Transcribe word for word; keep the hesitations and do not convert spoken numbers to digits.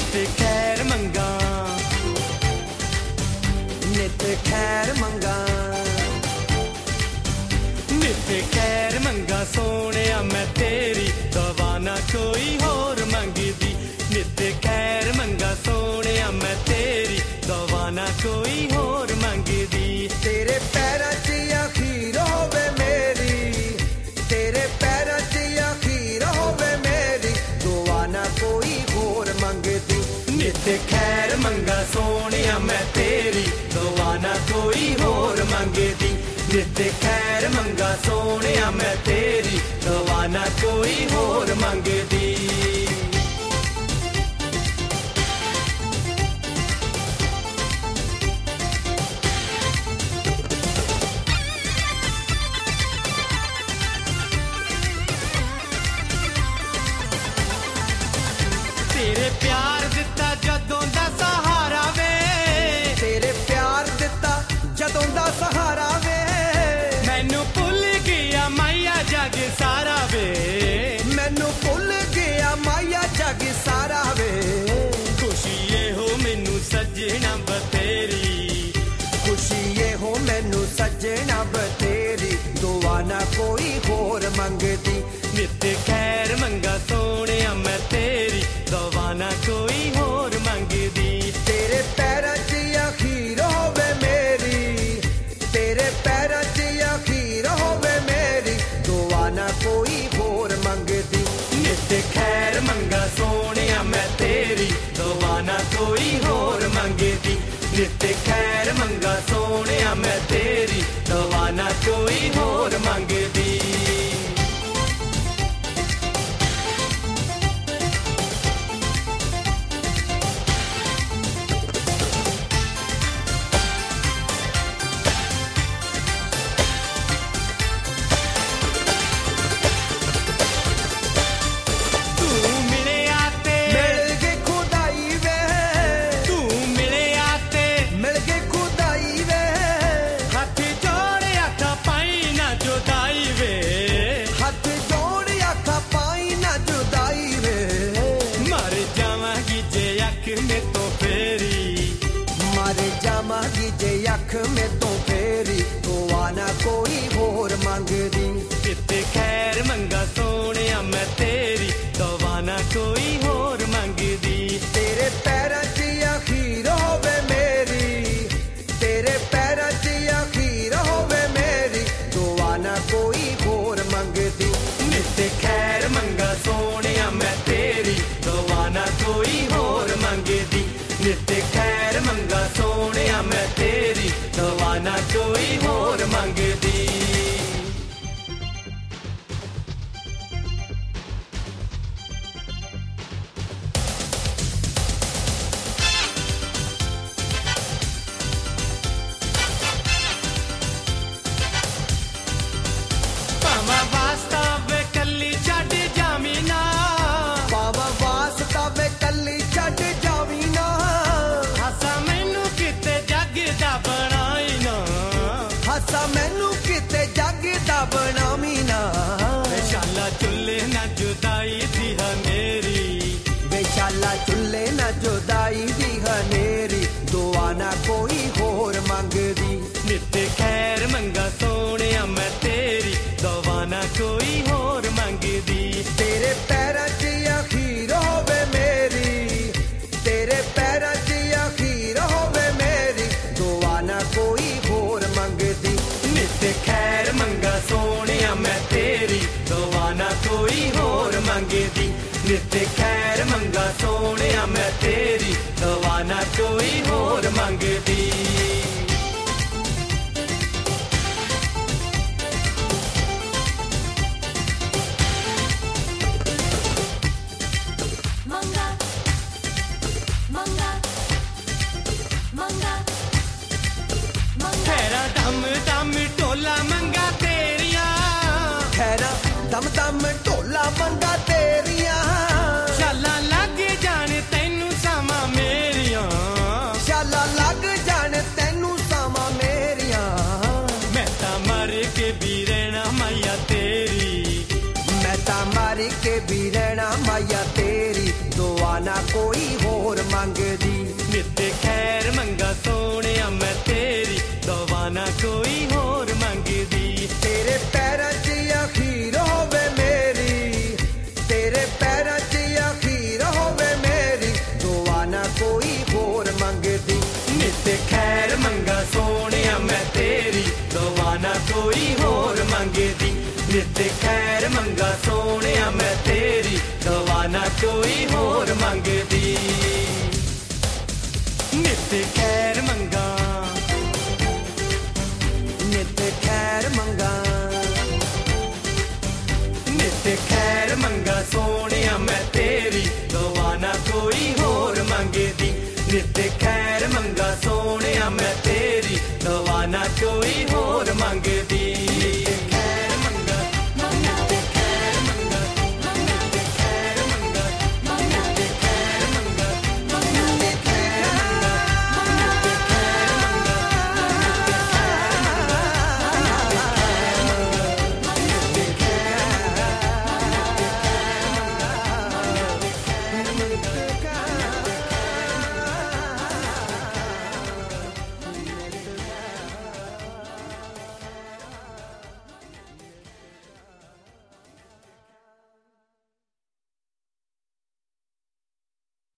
नित खैर मंगा नित खैर मंगा नित खैर मंगा सोहणिया मैं तेरी दवा ना कोई होर मंगदी नित खैर मंगा सोहणिया मैं तेरी दवा ना कोई होर मंगदी तेरे पैरां च अखीर होवे मेरी तेरे पैरां च अखीर होवे मेरी दुआ ना कोई होर मंगदी नित खैर मंगा सोहणिया मैं तेरी दुआ ना कोई होर मंगदी नित खैर मंगा सोहणिया मैं तेरी दुआ ना कोई होर मंगदी तेरे प्यार दिता जदों दा सहारा वे तेरे प्यार दिता जदों दा सहारा वे मैनू भुल गया माया जग सारा वे मैनू भुल गया माया जग सारा वे खुशी ये हो मैनू सजना बतेरी खुशी ये हो मैनू सजना बतेरी दुआ ना कोई होर मंगदी नित खैर मंगा सोहणिया मैं तेरी दुआ ना कोई होर मंगदी तेरे पैरां च अखीर होवे मेरी तेरे पैरां च अखीर होवे मेरी दुआ ना कोई होर मंगदी नित खैर मंगा सोहणिया मैं तेरी दुआ ना कोई होर मंगदी नित खैर मंगा सोहणिया मैं तेरी दुआ ना कोई होर मंगदी जावांगी जे अख में तो फेरी दुआ ना कोई होर मंगदी नित खैर मंगा सोहणिया मैं तेरी दुआ ना कोई होर मंगदी तेरे पैरां च अखीर होवे मेरी तेरे पैरां च अखीर होवे मेरी दुआ ना कोई होर मंगदी नित खैर मंगा सोहणिया मैं तेरी दुआ ना कोई होर मंगदी नित खैर मंगा सोहणिया मैं तेरी दुआ ना कोई होर मंगदी पावा वास्ता वे कल्ली छड्ड जावी ना पावा वास्ता वे कल्ली छड्ड जावी ना हासा मैनू किते जग दा बनाई ना हासा मैनू किते जग दा बनावी ना बेशाला चुल्ले ना जुदाई दी हनेरी बेशाला चुल्ले ना जुदाई दी हनेरी दुआ ना कोई होर मंगदी नित खैर मंगा सोहणिया मैं तेरी दुआ ना कोई होर मंगदी तेरे पैरां च अखीर होवे मेरी तेरे पैरां च अखीर होवे मेरी दुआ ना कोई होर मंगदी नित खैर मंगा सोहणिया मैं तेरी दुआ ना कोई होर मंगदी नित खैर मंगा सोहणिया मैं तेरी दुआ ना कोई होर मंगदी मंगा मंगा मंगा खैरा दम दम टोला मंगा तेरिया खैरा दम दम ढोला मंगा तेरिया शाला लग जान तैनू सामा मेरिया शाला लग जान तैनू सामा मेरिया मैं ता मर के भी रहना मैया तेरी मैं ता मर के भी रहना मैया तेरी दुआ ना कोई होर ਕੋਈ ਹੋਰ ਮੰਗਦੀ ਨਿਤ ਖੈਰ ਮੰਗਾ ਸੋਹਣਿਆ ਮੈਂ ਤੇਰੀ ਦਵਾ ਨਾ ਕੋਈ ਹੋਰ ਮੰਗਦੀ ਨਿਤ ਖੈਰ ਮੰਗਾ ਨਿਤ ਖੈਰ ਮੰਗਾ ਨਿਤ ਖੈਰ ਮੰਗਾ ਸੋਹਣਿਆ ਮੈਂ ਤੇਰੀ ਦਵਾ ਨਾ ਕੋਈ ਹੋਰ ਮੰਗਦੀ ਨਿਤ ਖੈਰ ਮੰਗਾ ਸੋਹਣਿਆ ਮੈਂ ਤੇਰੀ ਦਵਾ ਨਾ ਕੋਈ ਹੋਰ ਮੰਗਦੀ